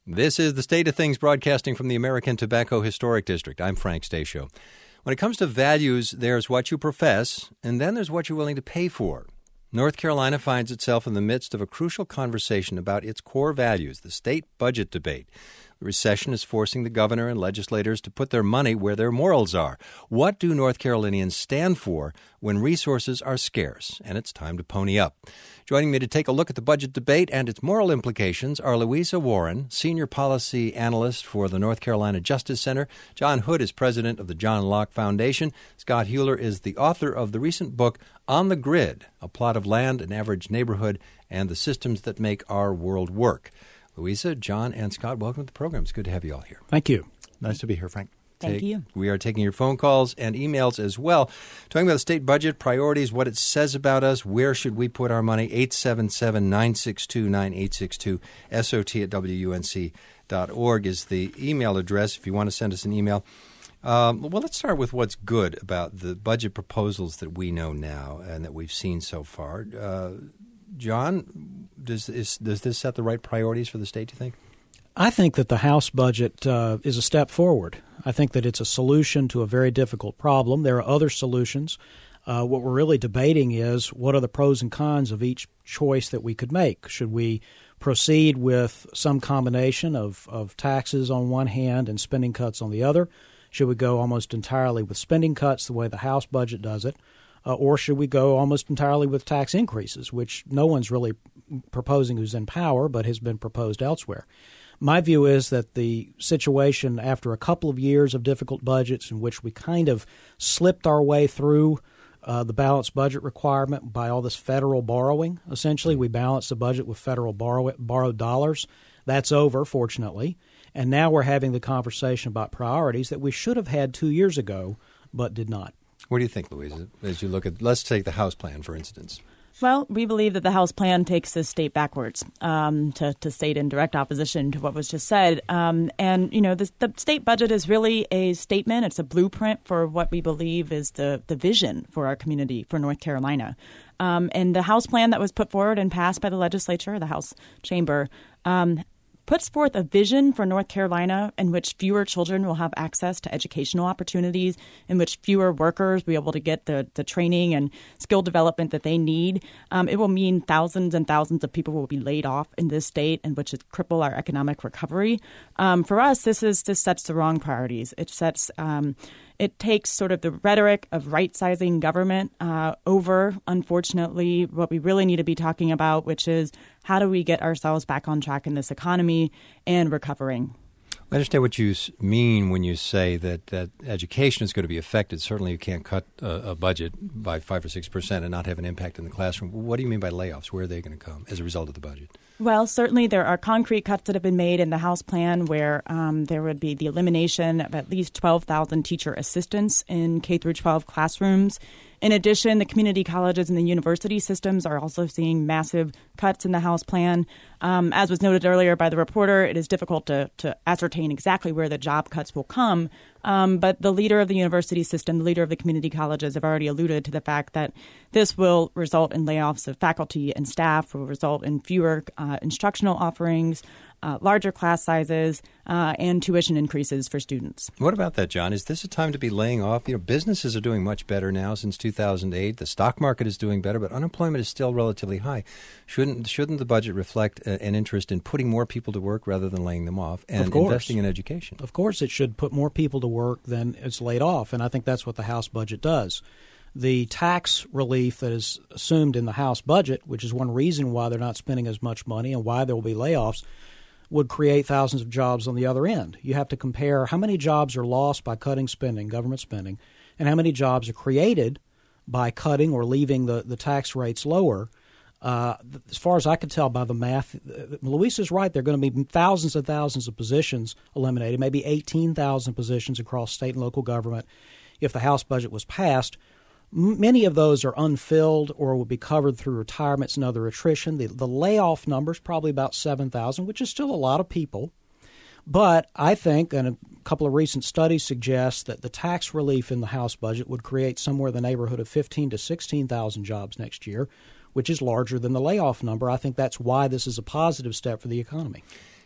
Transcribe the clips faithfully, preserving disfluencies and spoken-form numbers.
This is The State of Things, broadcasting from the American Tobacco Historic District. I'm Frank Stasio. When it comes to values, there's what you profess, and then there's what you're willing to pay for. North Carolina finds itself in the midst of a crucial conversation about its core values, the state budget debate. The recession is forcing the governor and legislators to put their money where their morals are. What do North Carolinians stand for when resources are scarce? And it's time to pony up. Joining me to take a look at the budget debate and its moral implications are Louisa Warren, Senior Policy Analyst for the North Carolina Justice Center. John Hood is President of the John Locke Foundation. Scott Huler is the author of the recent book, On the Grid, A Plot of Land, an Average Neighborhood, and the Systems That Make Our World Work. Louisa, John, and Scott, welcome to the program. It's good to have you all here. Thank you. Nice to be here, Frank. Thank Take, you. We are taking your phone calls and emails as well. Talking about the state budget, priorities, what it says about us, where should we put our money, eight seven seven, nine six two, nine eight six two, S O T at W U N C dot org is the email address if you want to send us an email. Um, well, let's start with what's good about the budget proposals that we know now and that we've seen so far. Uh, John, does, is, does this set the right priorities for the state, do you think? I think that the House budget uh, is a step forward. I think that it's a solution to a very difficult problem. There are other solutions. Uh, what we're really debating is what are the pros and cons of each choice that we could make. Should we proceed with some combination of, of taxes on one hand and spending cuts on the other? Should we go almost entirely with spending cuts the way the House budget does it? Uh, or should we go almost entirely with tax increases, which no one's really proposing who's in power but has been proposed elsewhere? My view is that the situation after a couple of years of difficult budgets in which we kind of slipped our way through uh, the balanced budget requirement by all this federal borrowing, essentially we balanced the budget with federal borrow, borrowed dollars. That's over, fortunately. And now we're having the conversation about priorities that we should have had two years ago but did not. What do you think, Louisa, as you look at – let's take the House plan, for instance. Well, we believe that the House plan takes this state backwards, um, to, to state in direct opposition to what was just said. Um, and, you know, the, the state budget is really a statement. It's a blueprint for what we believe is the, the vision for our community, for North Carolina. Um, and the House plan that was put forward and passed by the legislature, the House chamber, um, puts forth a vision for North Carolina in which fewer children will have access to educational opportunities, in which fewer workers will be able to get the, the training and skill development that they need. Um, it will mean thousands and thousands of people will be laid off in this state, and which would cripple our economic recovery. Um, for us, this is this sets the wrong priorities. It sets um, It takes sort of the rhetoric of right-sizing government uh, over, unfortunately, what we really need to be talking about, which is how do we get ourselves back on track in this economy and recovering. I understand what you mean when you say that, that education is going to be affected. Certainly you can't cut a, a budget by five or six percent and not have an impact in the classroom. What do you mean by layoffs? Where are they going to come as a result of the budget? Well, certainly there are concrete cuts that have been made in the House plan where um, there would be the elimination of at least twelve thousand teacher assistants in K through twelve classrooms. In addition, the community colleges and the university systems are also seeing massive cuts in the House plan. Um, as was noted earlier by the reporter, it is difficult to, to ascertain exactly where the job cuts will come. Um, but the leader of the university system, the leader of the community colleges have already alluded to the fact that this will result in layoffs of faculty and staff, will result in fewer uh, instructional offerings, uh, larger class sizes, uh, and tuition increases for students. What about that, John? Is this a time to be laying off? You know, businesses are doing much better now since two thousand eight. The stock market is doing better, but unemployment is still relatively high. Shouldn't shouldn't the budget reflect a, an interest in putting more people to work rather than laying them off and investing in education? Of course it should put more people to work than it's laid off, and I think that's what the House budget does. The tax relief that is assumed in the House budget, which is one reason why they're not spending as much money and why there will be layoffs, would create thousands of jobs on the other end. You have to compare how many jobs are lost by cutting spending, government spending, and how many jobs are created by cutting or leaving the, the tax rates lower. Uh, as far as I can tell by the math, Louisa's right. There are going to be thousands and thousands of positions eliminated, maybe eighteen thousand positions across state and local government if the House budget was passed. M- many of those are unfilled or will be covered through retirements and other attrition. The, the layoff number is probably about seven thousand, which is still a lot of people. But I think, and a couple of recent studies suggest, that the tax relief in the House budget would create somewhere in the neighborhood of fifteen to sixteen thousand jobs next year, which is larger than the layoff number. I think that's why this is a positive step for the economy.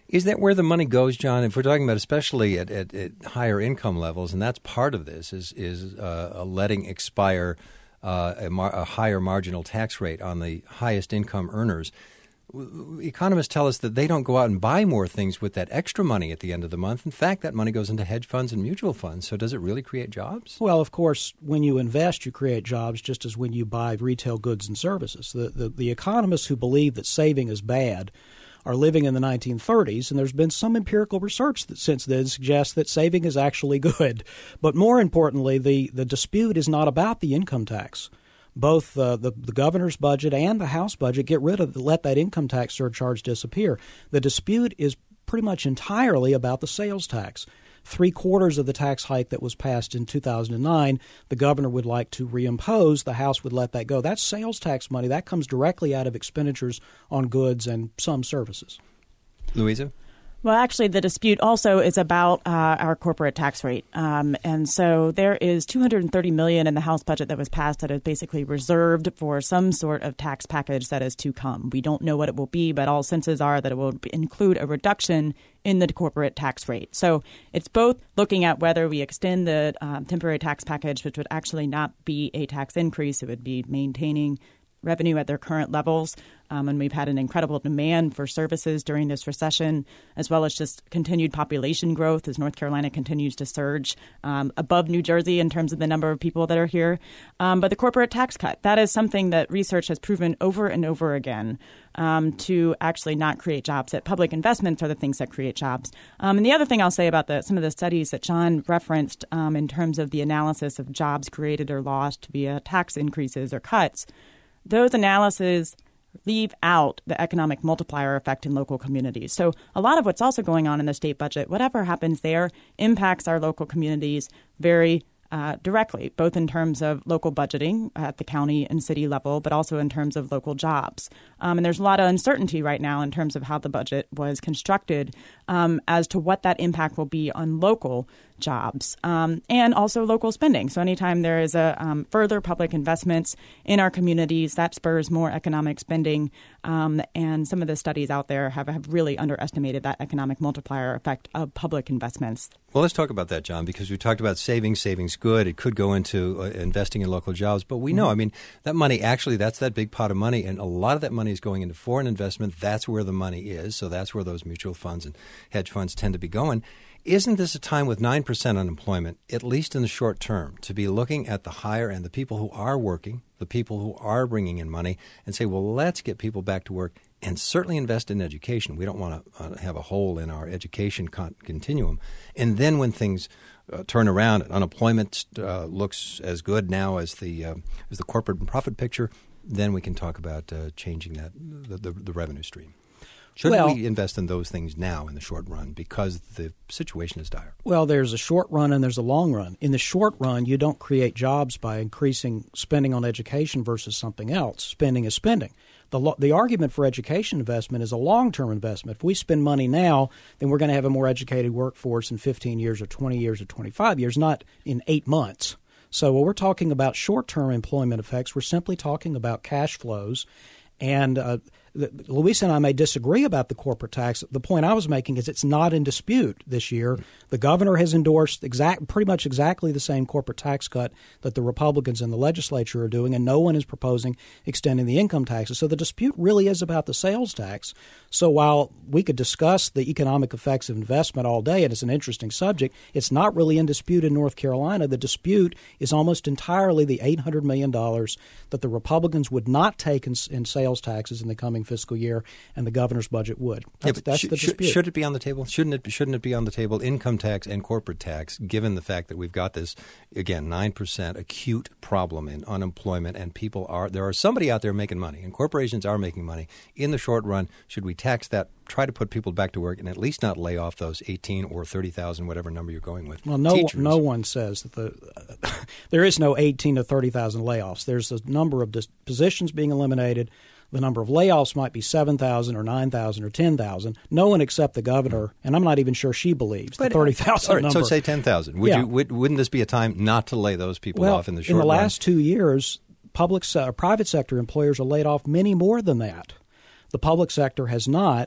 Is that where the money goes, John? If we're talking about especially at, at, at higher income levels, and that's part of this, is, is uh, letting expire uh, a, mar- a higher marginal tax rate on the highest income earners. Economists tell us that they don't go out and buy more things with that extra money at the end of the month. In fact, that money goes into hedge funds and mutual funds. So does it really create jobs? Well, of course, when you invest, you create jobs just as when you buy retail goods and services. The, the, the economists who believe that saving is bad are living in the nineteen thirties, and there's been some empirical research that since then suggests that saving is actually good. But more importantly, the, the dispute is not about the income tax. Both uh, the, the governor's budget and the House budget get rid of, let that income tax surcharge disappear. The dispute is pretty much entirely about the sales tax. Three quarters of the tax hike that was passed in two thousand nine, the governor would like to reimpose. The House would let that go. That's sales tax money. That comes directly out of expenditures on goods and some services. Louisa? Well, actually, the dispute also is about uh, our corporate tax rate. Um, and so there is two hundred thirty million dollars in the House budget that was passed that is basically reserved for some sort of tax package that is to come. We don't know what it will be, but all senses are that it will include a reduction in the corporate tax rate. So it's both looking at whether we extend the um, temporary tax package, which would actually not be a tax increase. It would be maintaining revenue at their current levels. Um, and we've had an incredible demand for services during this recession, as well as just continued population growth as North Carolina continues to surge um, above New Jersey in terms of the number of people that are here. Um, but the corporate tax cut, that is something that research has proven over and over again um, to actually not create jobs. That public investments are the things that create jobs. Um, and the other thing I'll say about the, some of the studies that John referenced um, in terms of the analysis of jobs created or lost via tax increases or cuts, those analyses leave out the economic multiplier effect in local communities. So a lot of what's also going on in the state budget, whatever happens there, impacts our local communities very uh, directly, both in terms of local budgeting at the county and city level, but also in terms of local jobs. Um, and there's a lot of uncertainty right now in terms of how the budget was constructed um, as to what that impact will be on local jobs um, and also local spending. So anytime there is a um, further public investments in our communities, that spurs more economic spending. Um, and some of the studies out there have, have really underestimated that economic multiplier effect of public investments. Well, let's talk about that, John, because we talked about savings. Savings good. It could go into uh, investing in local jobs. But we know, mm-hmm. I mean, that money actually, that's that big pot of money. And a lot of that money is going into foreign investment. That's where the money is. So that's where those mutual funds and hedge funds tend to be going. Isn't this a time with nine percent unemployment, at least in the short term, to be looking at the higher end, the people who are working, the people who are bringing in money, and say, well, let's get people back to work and certainly invest in education. We don't want to uh, have a hole in our education con- continuum. And then when things uh, turn around and unemployment uh, looks as good now as the uh, as the corporate and profit picture, then we can talk about uh, changing that the, the, the revenue stream. Should well, we invest in those things now in the short run because the situation is dire? Well, there's a short run and there's a long run. In the short run, you don't create jobs by increasing spending on education versus something else. Spending is spending. The lo- the argument for education investment is a long-term investment. If we spend money now, then we're going to have a more educated workforce in fifteen years or twenty years or twenty-five years, not in eight months. So when we're talking about short-term employment effects, we're simply talking about cash flows. And uh, Louisa and I may disagree about the corporate tax. The point I was making is it's not in dispute this year. The governor has endorsed exact, pretty much exactly the same corporate tax cut that the Republicans in the legislature are doing, and no one is proposing extending the income taxes. So the dispute really is about the sales tax. So while we could discuss the economic effects of investment all day, and it's an interesting subject, it's not really in dispute in North Carolina. The dispute is almost entirely the eight hundred million dollars that the Republicans would not take in, in sales taxes in the coming fiscal year, and the governor's budget would. That's, yeah, that's sh- the dispute. Should it be on the table? Shouldn't it? Shouldn't it be on the table? Income tax and corporate tax, given the fact that we've got this again nine percent acute problem in unemployment, and people are there are somebody out there making money, and corporations are making money in the short run. Should we tax that? Try to put people back to work, and at least not lay off those eighteen or thirty thousand, whatever number you're going with. Well, no, teachers. no one says that the uh, there is no eighteen to thirty thousand layoffs. There's a number of dis- positions being eliminated. The number of layoffs might be seven thousand or nine thousand or ten thousand. No one except the governor, and I'm not even sure she believes, the thirty thousand right, number. So say ten thousand. Would yeah. you, would, wouldn't this be a time not to lay those people well, off in the short run? In the last two years, public se- private sector employers are laid off many more than that. The public sector has not.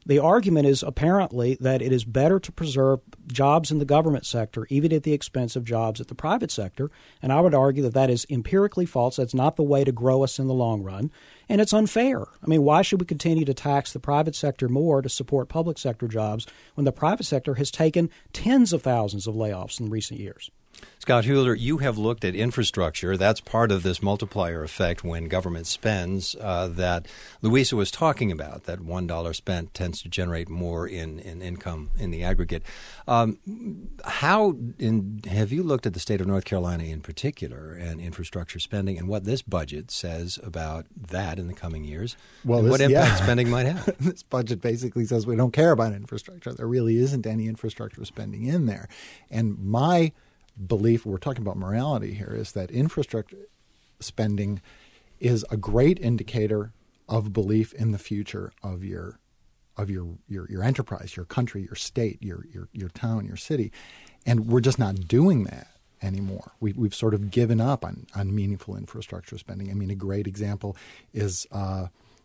The argument is apparently that it is better to preserve jobs in the government sector, even at the expense of jobs at the private sector. And I would argue that that is empirically false. That's not the way to grow us in the long run. And it's unfair. I mean, why should we continue to tax the private sector more to support public sector jobs when the private sector has taken tens of thousands of layoffs in recent years? Scott Huler, you have looked at infrastructure. That's part of this multiplier effect when government spends uh, that Louisa was talking about, that one dollar spent tends to generate more in, in income in the aggregate. Um, how in, have you looked at the state of North Carolina in particular and infrastructure spending and what this budget says about that in the coming years? Well, and this, what impact yeah. spending might have? This budget basically says we don't care about infrastructure. There really isn't any infrastructure spending in there. And my belief, we're talking about morality here, is that infrastructure spending is a great indicator of belief in the future of your of your your, your enterprise, your country, your state, your, your your town, your city. And we're just not doing that anymore. We, we've sort of given up on, on meaningful infrastructure spending. I mean, a great example is uh,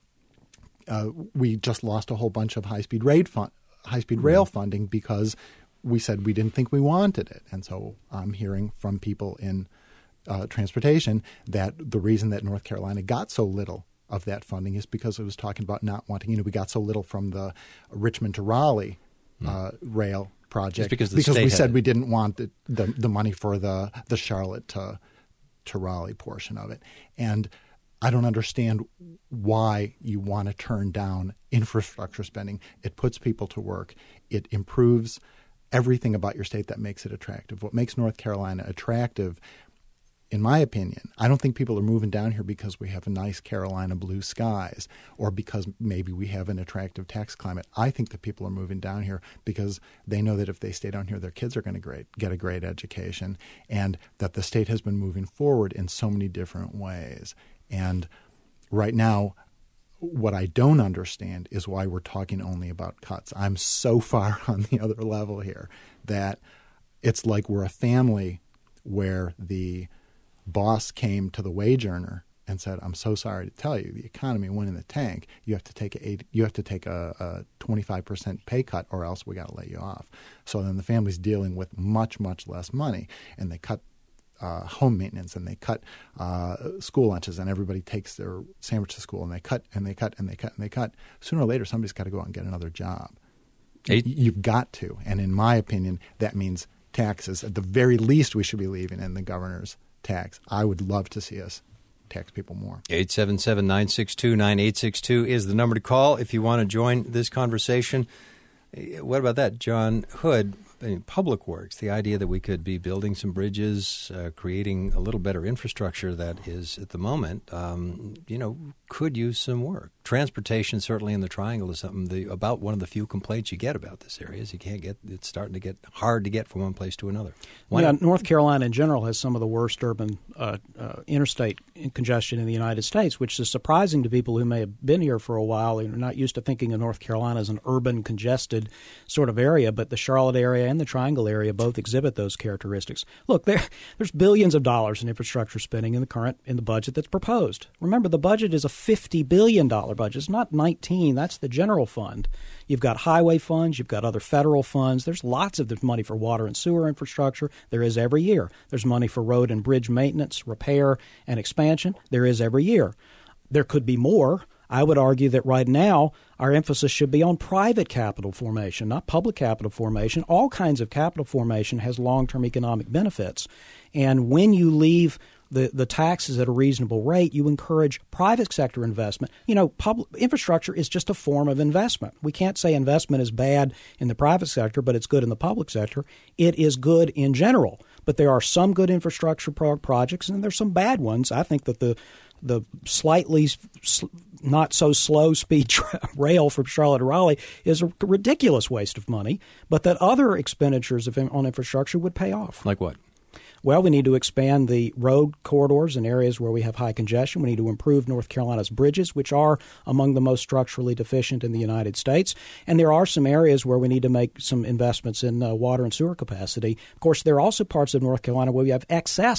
uh, we just lost a whole bunch of high-speed rail, fun- high-speed mm-hmm. rail funding because we said we didn't think we wanted it. And so I'm hearing from people in uh, transportation that the reason that North Carolina got so little of that funding is because it was talking about not wanting, you know, we got so little from the Richmond to Raleigh uh, mm. rail project Just because the because state we said it. we didn't want the, the, the money for the, the Charlotte to, to Raleigh portion of it. And I don't understand why you want to turn down infrastructure spending. It puts people to work. It improves everything about your state that makes it attractive. What makes North Carolina attractive, in my opinion, I don't think people are moving down here because we have a nice Carolina blue skies or because maybe we have an attractive tax climate. I think that people are moving down here because they know that if they stay down here, their kids are going to great, get a great education, and that the state has been moving forward in so many different ways. And right now, what I don't understand is why we're talking only about cuts. I'm so far on the other level here that it's like we're a family where the boss came to the wage earner and said, "I'm so sorry to tell you, the economy went in the tank. You have to take a you have to take a, a twenty-five percent pay cut, or else we got to lay you off." So then the family's dealing with much much less money, and they cut Uh, home maintenance, and they cut uh, school lunches, and everybody takes their sandwich to school, and they cut and they cut and they cut and they cut. Sooner or later, somebody's got to go out and get another job. Eight. You've got to. And in my opinion, that means taxes. At the very least, we should be leaving in the governor's tax. I would love to see us tax people more. eight seven seven, nine six two, nine eight six two is the number to call if you want to join this conversation. What about that, John Hood? I mean, public works, the idea that we could be building some bridges, uh, creating a little better infrastructure that is, at the moment, um, you know, could use some work. Transportation, certainly in the Triangle, is something the, about one of the few complaints you get about this area is you can't get, it's starting to get hard to get from one place to another. Why yeah, not? North Carolina in general has some of the worst urban uh, uh, interstate congestion in the United States, which is surprising to people who may have been here for a while and are not used to thinking of North Carolina as an urban, congested sort of area. But the Charlotte area and the Triangle area both exhibit those characteristics. Look, there, there's billions of dollars in infrastructure spending in the current in the budget that's proposed. Remember, the budget is a fifty billion dollars budget. It's not nineteen. That's the general fund. You've got highway funds. You've got other federal funds. There's lots of money for water and sewer infrastructure. There is every year. There's money for road and bridge maintenance, repair, and expansion. There is every year. There could be more. I would argue that right now our emphasis should be on private capital formation, not public capital formation. All kinds of capital formation has long-term economic benefits. And when you leave the, the taxes at a reasonable rate, you encourage private sector investment. You know, public infrastructure is just a form of investment. We can't say investment is bad in the private sector, but it's good in the public sector. It is good in general. But there are some good infrastructure pro- projects, and there's some bad ones. I think that the the slightly sl- not so slow speed tra- rail from Charlotte to Raleigh is a ridiculous waste of money, but that other expenditures of, on infrastructure would pay off. Like what? Well, we need to expand the road corridors in areas where we have high congestion. We need to improve North Carolina's bridges, which are among the most structurally deficient in the United States. And there are some areas where we need to make some investments in uh, water and sewer capacity. Of course, there are also parts of North Carolina where we have excess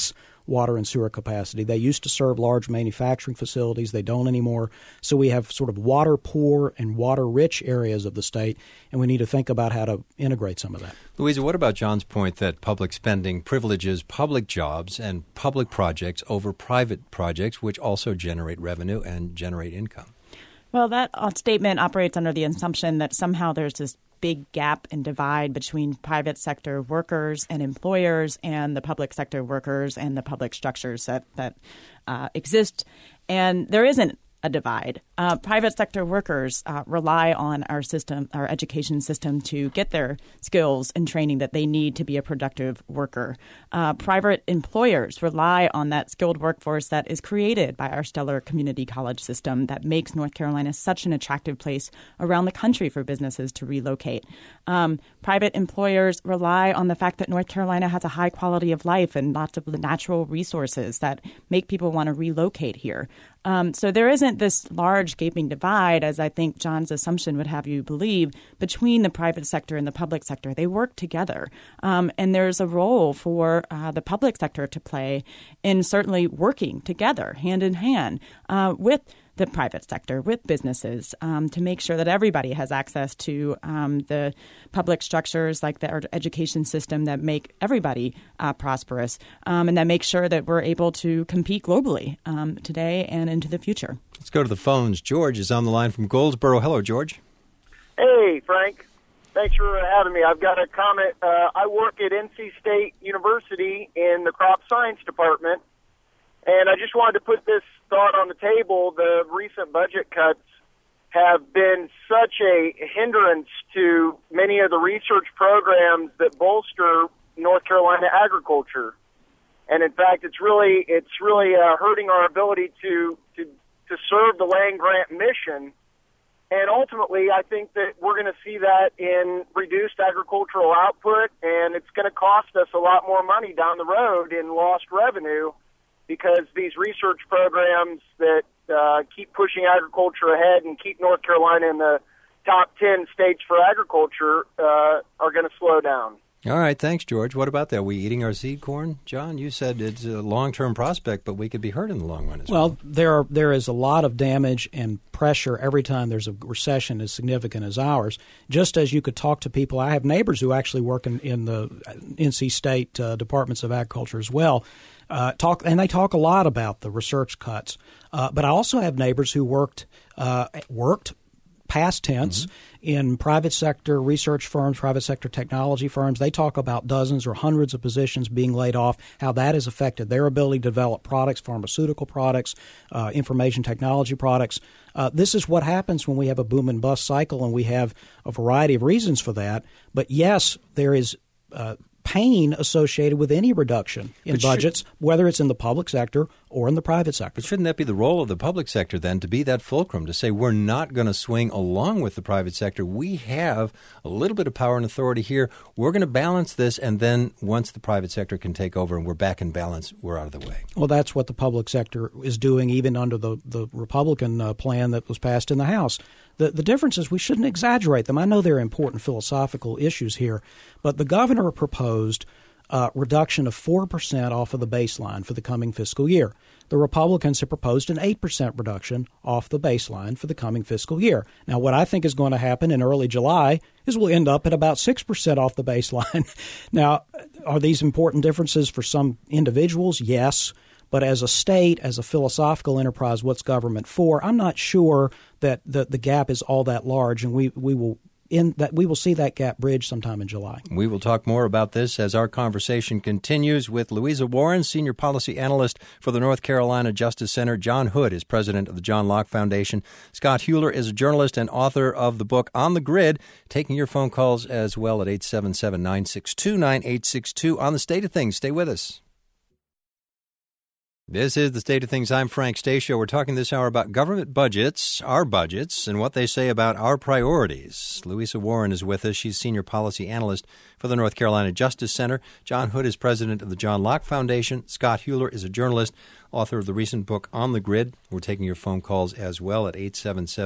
water and sewer capacity. They used to serve large manufacturing facilities. They don't anymore. So we have sort of water poor and water rich areas of the state, and we need to think about how to integrate some of that. Louisa, what about John's point that public spending privileges public jobs and public projects over private projects, which also generate revenue and generate income? Well, that statement operates under the assumption that somehow there's this big gap and divide between private sector workers and employers and the public sector workers and the public structures that, that uh, exist. And there isn't a divide. Uh, private sector workers uh, rely on our system, our education system, to get their skills and training that they need to be a productive worker. Uh, private employers rely on that skilled workforce that is created by our stellar community college system that makes North Carolina such an attractive place around the country for businesses to relocate. Um, private employers rely on the fact that North Carolina has a high quality of life and lots of the natural resources that make people want to relocate here. Um, so there isn't this large gaping divide, as I think John's assumption would have you believe, between the private sector and the public sector. They work together. Um, and there's a role for uh, the public sector to play in certainly working together, hand in hand, uh, with the private sector, with businesses, um, to make sure that everybody has access to um, the public structures like the education system that make everybody uh, prosperous, um, and that make sure that we're able to compete globally um, today and into the future. Let's go to the phones. George is on the line from Goldsboro. Hello, George. Hey, Frank. Thanks for having me. I've got a comment. Uh, I work at N C State University in the crop science department, and I just wanted to put this thought on the table. The recent budget cuts have been such a hindrance to many of the research programs that bolster North Carolina agriculture. And in fact, it's really it's really uh, hurting our ability to, to to serve the land grant mission. And ultimately, I think that we're going to see that in reduced agricultural output, and it's going to cost us a lot more money down the road in lost revenue, because these research programs that uh, keep pushing agriculture ahead and keep North Carolina in the top ten states for agriculture uh, are going to slow down. All right. Thanks, George. What about that? Are we eating our seed corn? John, you said it's a long-term prospect, but we could be hurt in the long run as well. Well, there are, there is a lot of damage and pressure every time there's a recession as significant as ours. Just as you could talk to people, I have neighbors who actually work in, in the N C State uh, Departments of Agriculture as well. Uh, talk and they talk a lot about the research cuts. Uh, but I also have neighbors who worked uh, worked past tense mm-hmm. in private sector research firms, private sector technology firms. They talk about dozens or hundreds of positions being laid off, how that has affected their ability to develop products, pharmaceutical products, uh, information technology products. Uh, this is what happens when we have a boom and bust cycle, and we have a variety of reasons for that. But yes, there is uh, pain associated with any reduction in but budgets, should, whether it's in the public sector or in the private sector. But shouldn't that be the role of the public sector then, to be that fulcrum, to say we're not going to swing along with the private sector? We have a little bit of power and authority here. We're going to balance this, and then once the private sector can take over and we're back in balance, we're out of the way. Well, that's what the public sector is doing, even under the, the Republican uh, plan that was passed in the House. The, the difference is we shouldn't exaggerate them. I know there are important philosophical issues here, but the governor proposed a reduction of four percent off of the baseline for the coming fiscal year. The Republicans have proposed an eight percent reduction off the baseline for the coming fiscal year. Now, what I think is going to happen in early July is we'll end up at about six percent off the baseline. Now, are these important differences for some individuals? Yes. But as a state, as a philosophical enterprise, what's government for? I'm not sure that the, the gap is all that large, and we, we will in that we will see that gap bridge sometime in July. We will talk more about this as our conversation continues with Louisa Warren, Senior Policy Analyst for the North Carolina Justice Center. John Hood is President of the John Locke Foundation. Scott Huler is a journalist and author of the book On the Grid. Taking your phone calls as well at eight seven seven, nine six two, nine eight six two on The State of Things. Stay with us. This is The State of Things. I'm Frank Stasio. We're talking this hour about government budgets, our budgets, and what they say about our priorities. Louisa Warren is with us. She's Senior Policy Analyst for the North Carolina Justice Center. John Hood is President of the John Locke Foundation. Scott Huler is a journalist, author of the recent book On the Grid. We're taking your phone calls as well at eight seven seven,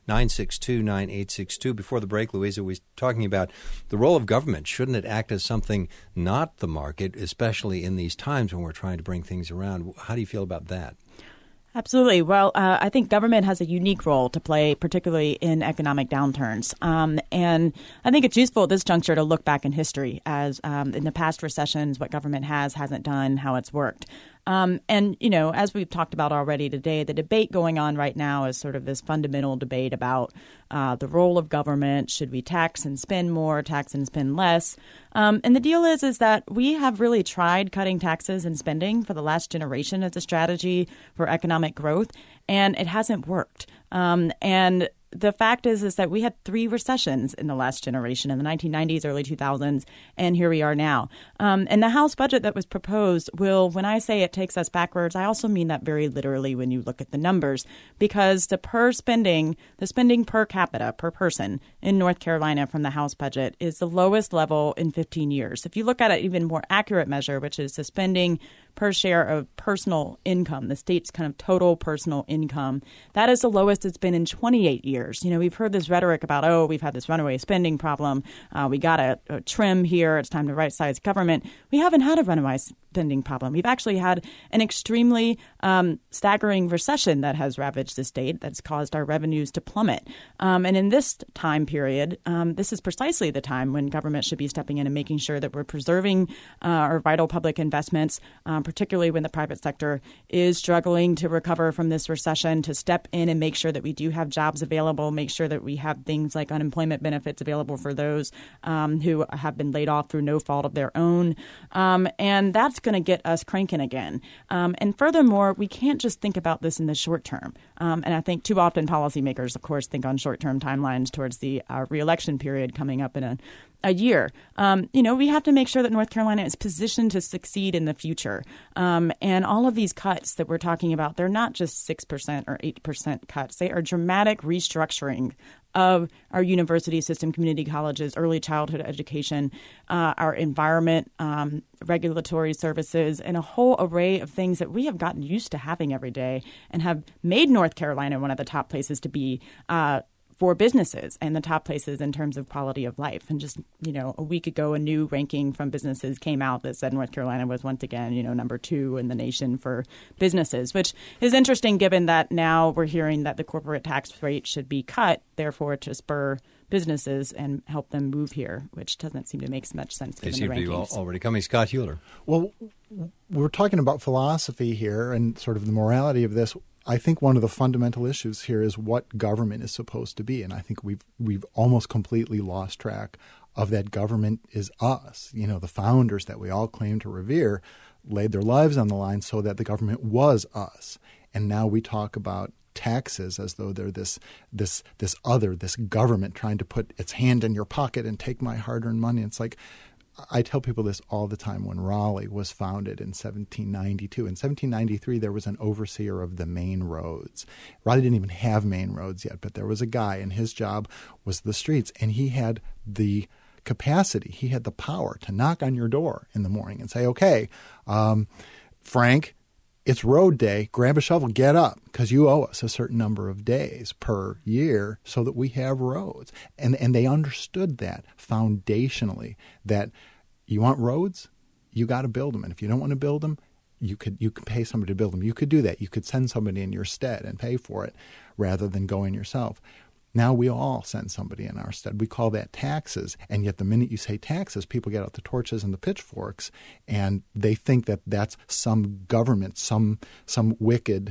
nine six two, nine eight six two. Before the break, Louisa was talking about the role of government. Shouldn't it act as something not the market, especially in these times when we're trying to bring things around? How do you feel about that? Absolutely. Well, uh, I think government has a unique role to play, particularly in economic downturns. Um, and I think it's useful at this juncture to look back in history as um, in the past recessions, what government has, hasn't done, how it's worked. Um, and, you know, as we've talked about already today, the debate going on right now is sort of this fundamental debate about uh, the role of government. Should we tax and spend more, tax and spend less? Um, and the deal is, is that we have really tried cutting taxes and spending for the last generation as a strategy for economic growth, and it hasn't worked. Um, and the fact is, is that we had three recessions in the last generation, in the nineteen nineties, early two thousands, and here we are now. Um, and the House budget that was proposed will, when I say it takes us backwards, I also mean that very literally when you look at the numbers, because the per spending, the spending per capita, per person in North Carolina from the House budget is the lowest level in fifteen years. If you look at an even more accurate measure, which is the spending per share of personal income, the state's kind of total personal income, that is the lowest it's been in twenty-eight years. You know, we've heard this rhetoric about, oh, we've had this runaway spending problem. Uh, we got to uh, trim here. It's time to right-size government. We haven't had a runaway spending problem. We've actually had an extremely um, staggering recession that has ravaged the state, that's caused our revenues to plummet. Um, and in this time period, um, this is precisely the time when government should be stepping in and making sure that we're preserving uh, our vital public investments, um, particularly when the private sector is struggling to recover from this recession, to step in and make sure that we do have jobs available, make sure that we have things like unemployment benefits available for those um, who have been laid off through no fault of their own. Um, and that's going to get us cranking again. Um, and furthermore, we can't just think about this in the short term. Um, and I think too often policymakers, of course, think on short-term timelines towards the uh, reelection period coming up in a a year. Um, you know, we have to make sure that North Carolina is positioned to succeed in the future. Um, and all of these cuts that we're talking about, they're not just six percent or eight percent cuts. They are dramatic restructuring of our university system, community colleges, early childhood education, uh, our environment, um, regulatory services, and a whole array of things that we have gotten used to having every day and have made North Carolina one of the top places to be uh for businesses and the top places in terms of quality of life. And just, you know, a week ago, a new ranking from businesses came out that said North Carolina was once again, you know, number two in the nation for businesses, which is interesting given that now we're hearing that the corporate tax rate should be cut, therefore to spur businesses and help them move here, which doesn't seem to make much sense They given seem the to be rankings. already coming. Scott Hewler. Well, we're talking about philosophy here and sort of the morality of this. I think one of the fundamental issues here is what government is supposed to be, and I think we've we've almost completely lost track of that. Government is us. You know, the founders that we all claim to revere laid their lives on the line so that the government was us, and now we talk about taxes as though they're this this this other, this government trying to put its hand in your pocket and take my hard-earned money. It's like, I tell people this all the time. When Raleigh was founded in seventeen ninety-two, in seventeen ninety-three, there was an overseer of the main roads. Raleigh didn't even have main roads yet, but there was a guy, and his job was the streets. And he had the capacity, he had the power to knock on your door in the morning and say, okay, um, Frank, it's road day. Grab a shovel, get up, because you owe us a certain number of days per year so that we have roads. And and they understood that foundationally, that you want roads, you got to build them. And if you don't want to build them, you could you could pay somebody to build them. You could do that. You could send somebody in your stead and pay for it rather than going yourself. Now we all send somebody in our stead. We call that taxes. And yet the minute you say taxes, people get out the torches and the pitchforks, and they think that that's some government, some some wicked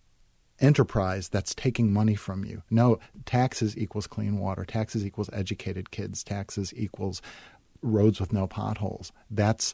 enterprise that's taking money from you. No, taxes equals clean water. Taxes equals educated kids. Taxes equals roads with no potholes. That's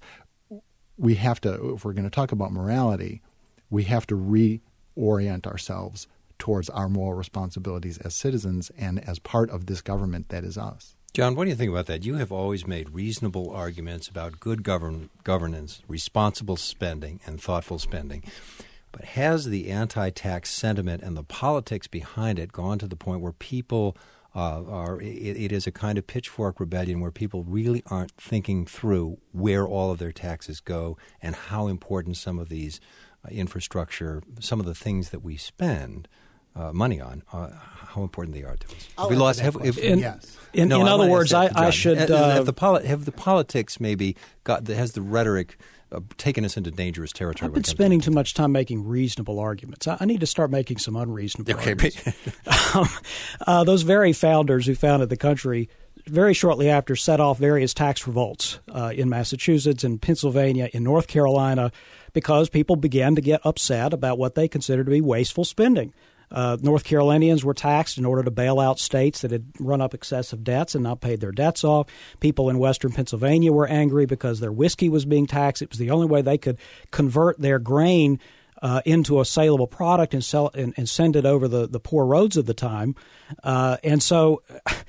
we have to, if we're going to talk about morality, we have to reorient ourselves towards our moral responsibilities as citizens and as part of this government that is us. John, what do you think about that? You have always made reasonable arguments about good govern- governance, responsible spending, and thoughtful spending. But has the anti-tax sentiment and the politics behind it gone to the point where people uh, are it, it is a kind of pitchfork rebellion where people really aren't thinking through where all of their taxes go and how important some of these uh, infrastructure, some of the things that we spend uh, money on, uh, how important they are to us. I'll Have we answer lost? that Have, question. have, Yes. In, no, in I other wanna words, ask I, that to I John. should. Have, Uh, have the poli- have the politics maybe got has the rhetoric uh, taken us into dangerous territory? I've when been it comes to spending this? too much time making reasonable arguments. I, I need to start making some unreasonable Okay, arguments. um, uh, those very founders who founded the country very shortly after set off various tax revolts uh, in Massachusetts, in Pennsylvania, in North Carolina, because people began to get upset about what they considered to be wasteful spending. Uh, North Carolinians were taxed in order to bail out states that had run up excessive debts and not paid their debts off. People in western Pennsylvania were angry because their whiskey was being taxed. It was the only way they could convert their grain uh, into a saleable product and sell and, and send it over the, the poor roads of the time. Uh, and so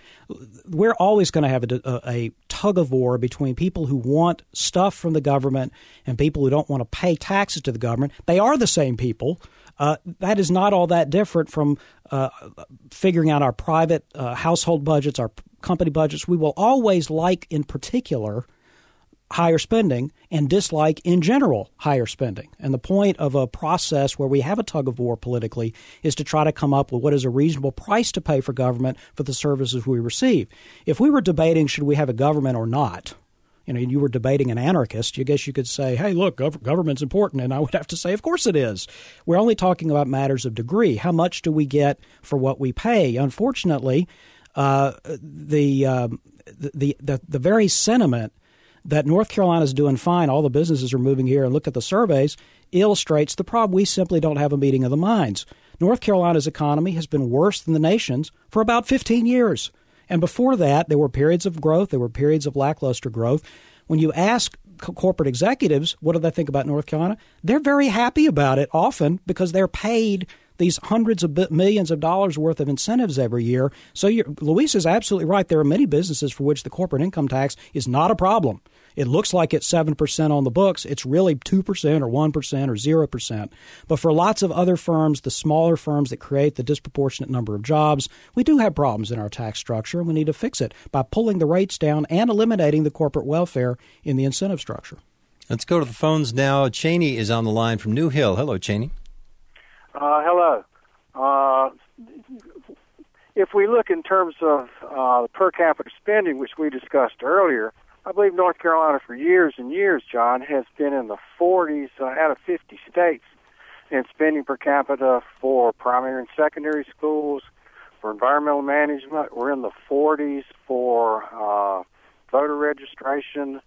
we're always going to have a, a, a tug of war between people who want stuff from the government and people who don't want to pay taxes to the government. They are the same people. Uh, that is not all that different from uh, figuring out our private uh, household budgets, our company budgets. We will always like, in particular, higher spending and dislike, in general, higher spending. And the point of a process where we have a tug of war politically is to try to come up with what is a reasonable price to pay for government for the services we receive. If we were debating should we have a government or not, you know, you were debating an anarchist, I guess you could say, hey, look, gov- government's important. And I would have to say, of course it is. We're only talking about matters of degree. How much do we get for what we pay? Unfortunately, uh, the, um, the, the, the very sentiment that North Carolina is doing fine, all the businesses are moving here, and look at the surveys, illustrates the problem. We simply don't have a meeting of the minds. North Carolina's economy has been worse than the nation's for about fifteen years. And before that, there were periods of growth. There were periods of lackluster growth. When you ask co- corporate executives, what do they think about North Carolina? They're very happy about it often because they're paid these hundreds of bi- millions of dollars worth of incentives every year. So you're, Luis is absolutely right. There are many businesses for which the corporate income tax is not a problem. It looks like it's seven percent on the books. It's really two percent or one percent or zero percent. But for lots of other firms, the smaller firms that create the disproportionate number of jobs, we do have problems in our tax structure, and we need to fix it by pulling the rates down and eliminating the corporate welfare in the incentive structure. Let's go to the phones now. Cheney is on the line from New Hill. Hello, Cheney. Uh, hello. Uh, if we look in terms of uh, per capita spending, which we discussed earlier, I believe North Carolina for years and years, John, has been in the forties uh, out of fifty states in spending per capita for primary and secondary schools, for environmental management. We're in the forties for uh, voter registration.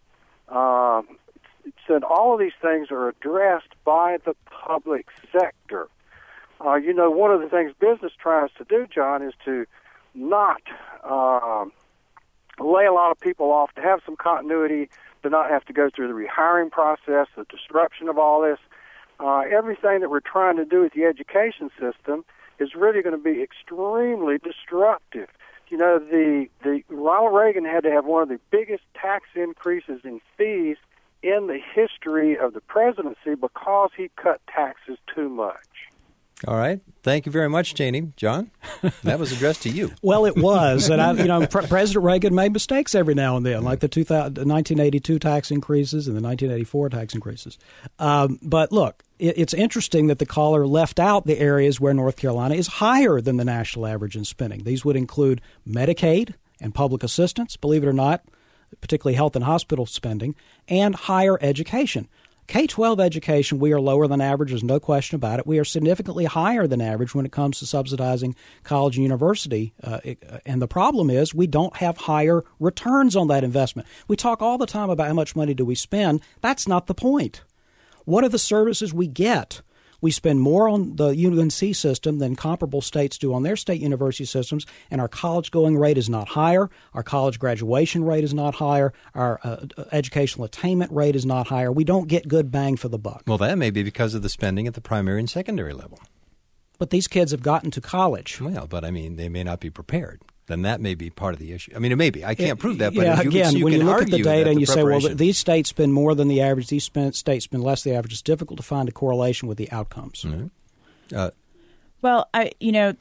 Uh, so all of these things are addressed by the public sector. Uh, you know, one of the things business tries to do, John, is to not uh, lay a lot of people off, to have some continuity, to not have to go through the rehiring process, the disruption of all this. Uh, everything that we're trying to do with the education system is really going to be extremely destructive. You know, the, the Ronald Reagan had to have one of the biggest tax increases in fees in the history of the presidency because he cut taxes too much. All right. Thank you very much, Cheney. John, that was addressed to you. Well, it was. And, I, you know, Pre- President Reagan made mistakes every now and then, like the two thousand, nineteen eighty-two tax increases and the nineteen eighty-four tax increases. Um, but look, it, it's interesting that the caller left out the areas where North Carolina is higher than the national average in spending. These would include Medicaid and public assistance, believe it or not, particularly health and hospital spending, and higher education. K twelve education, we are lower than average. There's no question about it. We are significantly higher than average when it comes to subsidizing college and university. Uh, and the problem is we don't have higher returns on that investment. We talk all the time about how much money do we spend. That's not the point. What are the services we get? We spend more on the U N C system than comparable states do on their state university systems, and our college-going rate is not higher. Our college graduation rate is not higher. Our uh, educational attainment rate is not higher. We don't get good bang for the buck. Well, that may be because of the spending at the primary and secondary level. But these kids have gotten to college. Well, but, I mean, they may not be prepared. Then that may be part of the issue. I mean, it may be. I can't it, prove that, but yeah, you again, can, you when can you look at the data and the you say, well, preparation. these states spend more than the average, these spend, states spend less than the average, it's difficult to find a correlation with the outcomes. Mm-hmm. Uh, Well, I, you know, the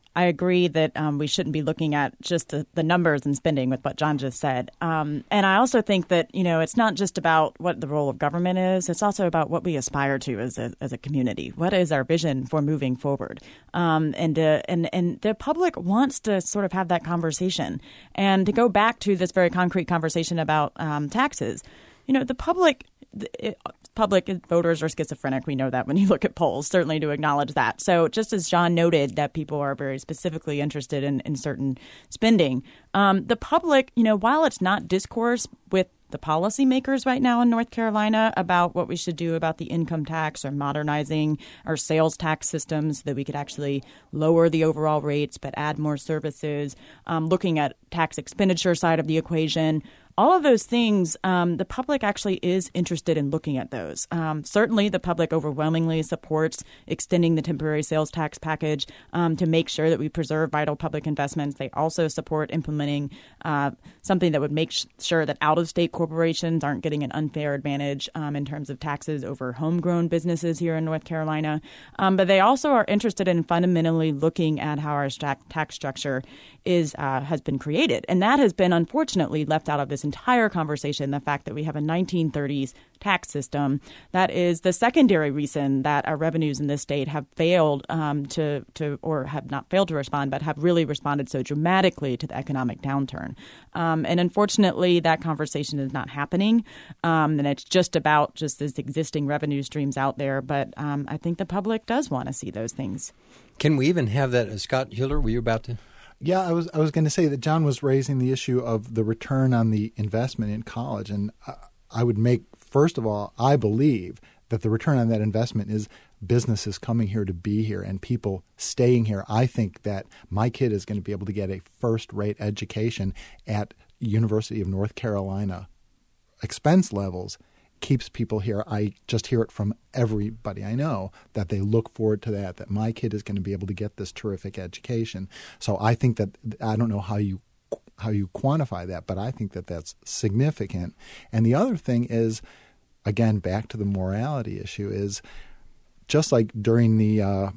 I agree that um, we shouldn't be looking at just the, the numbers and spending with what John just said. Um, and I also think that, you know, it's not just about what the role of government is. It's also about what we aspire to as a, as a community. What is our vision for moving forward? Um, and, uh, and, and the public wants to sort of have that conversation. And to go back to this very concrete conversation about um, taxes, you know, the public it, public voters are schizophrenic. We know that when you look at polls, certainly to acknowledge that. So just as John noted that people are very specifically interested in, in certain spending, um, the public, you know, while it's not discourse with the policymakers right now in North Carolina about what we should do about the income tax or modernizing our sales tax systems so that we could actually lower the overall rates but add more services, um, looking at tax expenditure side of the equation. All of those things, um, the public actually is interested in looking at those. Um, certainly, the public overwhelmingly supports extending the temporary sales tax package um, to make sure that we preserve vital public investments. They also support implementing uh, something that would make sh- sure that out-of-state corporations aren't getting an unfair advantage um, in terms of taxes over homegrown businesses here in North Carolina. Um, but they also are interested in fundamentally looking at how our st- tax structure is uh, has been created. And that has been, unfortunately, left out of this entire conversation, the fact that we have a nineteen thirties tax system. That is the secondary reason that our revenues in this state have failed um, to, to, or have not failed to respond, but have really responded so dramatically to the economic downturn. Um, and unfortunately, that conversation is not happening. Um, and it's just about just this existing revenue streams out there. But um, I think the public does want to see those things. Can we even have that? Uh, Scott Hiller, were you about to? Yeah, I was I was going to say that John was raising the issue of the return on the investment in college. And I would make, first of all, I believe that the return on that investment is businesses coming here to be here and people staying here. I think that my kid is going to be able to get a first-rate education at University of North Carolina expense levels. Keeps people here. I just hear it from everybody I know that they look forward to that, that my kid is going to be able to get this terrific education. So I think that, I don't know how you how you quantify that, but I think that that's significant. And the other thing is, again, back to the morality issue, is just like during the uh,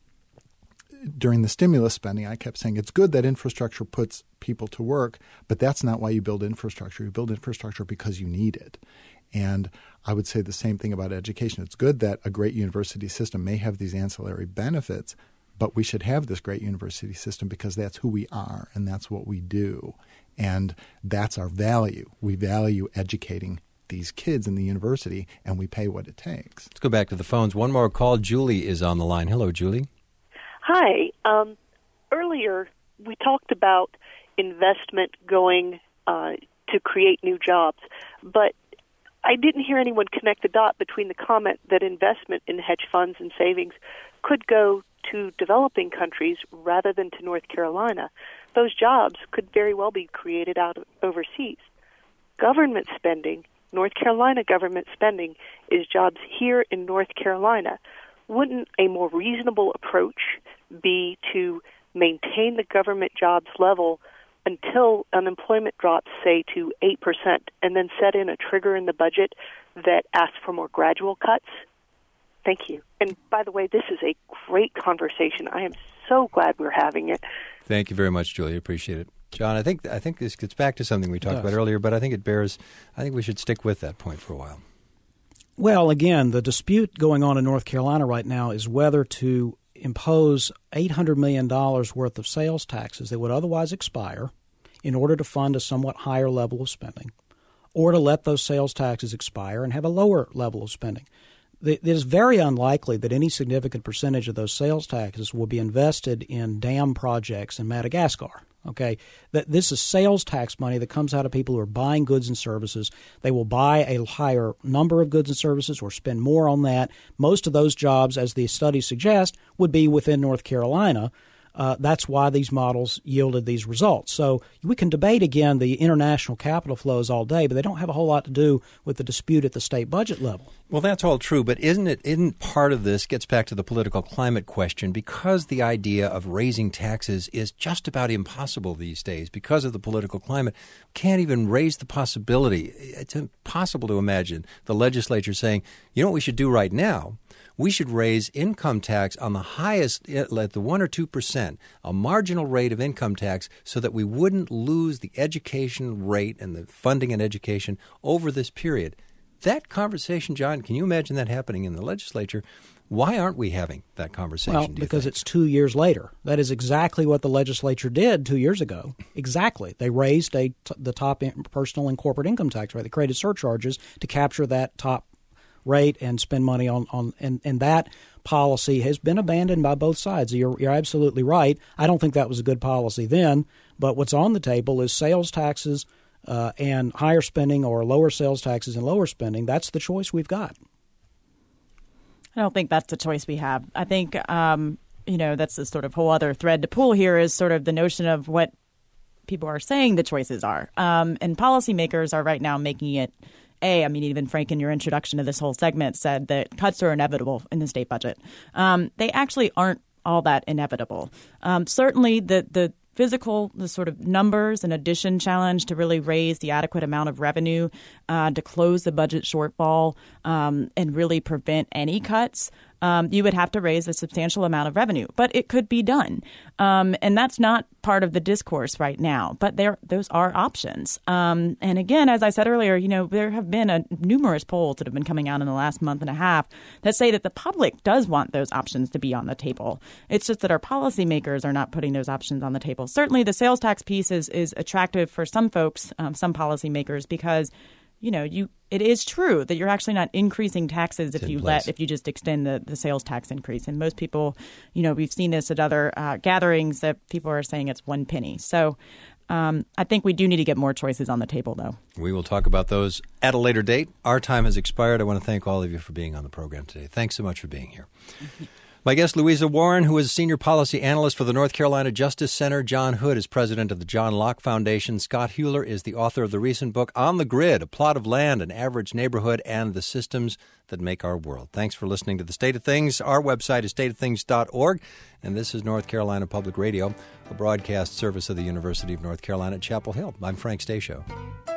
during the stimulus spending, I kept saying it's good that infrastructure puts people to work, but that's not why you build infrastructure. You build infrastructure because you need it. And I would say the same thing about education. It's good that a great university system may have these ancillary benefits, but we should have this great university system because that's who we are and that's what we do. And that's our value. We value educating these kids in the university, and we pay what it takes. Let's go back to the phones. One more call. Julie is on the line. Hello, Julie. Hi. Um, earlier, we talked about investment going uh, to create new jobs, but I didn't hear anyone connect the dot between the comment that investment in hedge funds and savings could go to developing countries rather than to North Carolina. Those jobs could very well be created out of overseas. Government spending, North Carolina government spending, is jobs here in North Carolina. Wouldn't a more reasonable approach be to maintain the government jobs level until unemployment drops, say, to eight percent, and then set in a trigger in the budget that asks for more gradual cuts? Thank you. And by the way, this is a great conversation. I am so glad we're having it. Thank you very much, Julie. Appreciate it. John, I think I think this gets back to something we talked about earlier, but I think it bears, I think we should stick with that point for a while. Well, again, the dispute going on in North Carolina right now is whether to impose eight hundred million dollars worth of sales taxes that would otherwise expire in order to fund a somewhat higher level of spending, or to let those sales taxes expire and have a lower level of spending. It is very unlikely that any significant percentage of those sales taxes will be invested in dam projects in Madagascar. Okay, that this is sales tax money that comes out of people who are buying goods and services. They will buy a higher number of goods and services or spend more on that. Most of those jobs, as the studies suggest, would be within North Carolina. Uh, that's why these models yielded these results. So we can debate, again, the international capital flows all day, but they don't have a whole lot to do with the dispute at the state budget level. Well, that's all true, but isn't it, isn't part of this gets back to the political climate question, because the idea of raising taxes is just about impossible these days because of the political climate. Can't even raise the possibility. It's impossible to imagine the legislature saying, you know what we should do right now? we should raise income tax on the highest, at the one or two percent, a marginal rate of income tax, so that we wouldn't lose the education rate and the funding in education over this period. That conversation, John, can you imagine that happening in the legislature? Why aren't we having that conversation? Well, because it's two years later. That is exactly what the legislature did two years ago. Exactly. They raised a t- the top in- personal and corporate income tax rate. They created surcharges to capture that top rate and spend money on, on and, and that policy has been abandoned by both sides. You're, you're absolutely right. I don't think that was a good policy then, but what's on the table is sales taxes uh, and higher spending, or lower sales taxes and lower spending. That's the choice we've got. I don't think that's the choice we have. I think, um, you know, that's the sort of whole other thread to pull here is sort of the notion of what people are saying the choices are. Um, and policymakers are right now making it A, I mean, even Frank, in your introduction to this whole segment, said that cuts are inevitable in the state budget. Um, they actually aren't all that inevitable. Um, certainly the the physical, the sort of numbers and addition challenge to really raise the adequate amount of revenue uh, to close the budget shortfall um, and really prevent any cuts, um, you would have to raise a substantial amount of revenue. But it could be done. Um, and that's not part of the discourse right now. But there, those are options. Um, and again, as I said earlier, you know, there have been a, numerous polls that have been coming out in the last month and a half that say that the public does want those options to be on the table. It's just that our policymakers are not putting those options on the table. Certainly the sales tax piece is, is attractive for some folks, um, some policymakers, because you know, you it is true that you're actually not increasing taxes if you let if you just extend the, the sales tax increase. And most people, you know, we've seen this at other uh, gatherings that people are saying it's one penny. So um, I think we do need to get more choices on the table, though. We will talk about those at a later date. Our time has expired. I want to thank all of you for being on the program today. Thanks so much for being here. Mm-hmm. My guest, Louisa Warren, who is Senior Policy Analyst for the North Carolina Justice Center. John Hood is President of the John Locke Foundation. Scott Huler is the author of the recent book, On the Grid, A Plot of Land, An Average Neighborhood, and the Systems That Make Our World. Thanks for listening to The State of Things. Our website is state of things dot org, and this is North Carolina Public Radio, a broadcast service of the University of North Carolina at Chapel Hill. I'm Frank Stasio.